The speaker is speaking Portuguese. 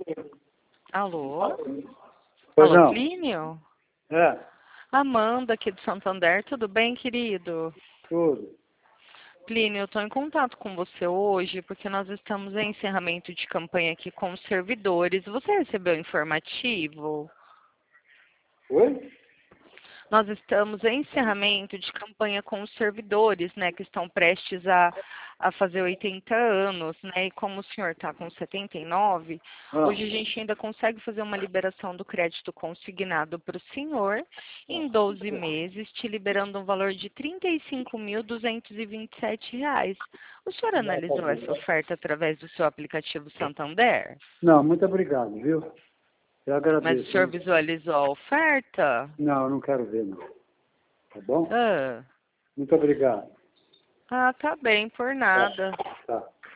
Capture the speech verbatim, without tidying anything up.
Alô? Pois Alô, não. Plínio? É, Amanda aqui do Santander, tudo bem, querido? tudo. Plínio, eu estou em contato com você hoje porque nós estamos em encerramento de campanha aqui com os servidores. Você recebeu o informativo? Oi? Nós estamos em encerramento de campanha com os servidores, né, que estão prestes a, a fazer oitenta anos, né, e como o senhor está com setenta e nove, Ah, hoje a gente ainda consegue fazer uma liberação do crédito consignado para o senhor em doze meses, te liberando um valor de trinta e cinco mil duzentos e vinte e sete reais. O senhor analisou essa oferta através do seu aplicativo Santander? não, muito obrigado, viu? Eu Mas o agradeço. senhor Hein? visualizou a oferta? Não, eu não quero ver, não. Tá bom? Ah, Muito obrigado. ah tá bem, por nada. Tá.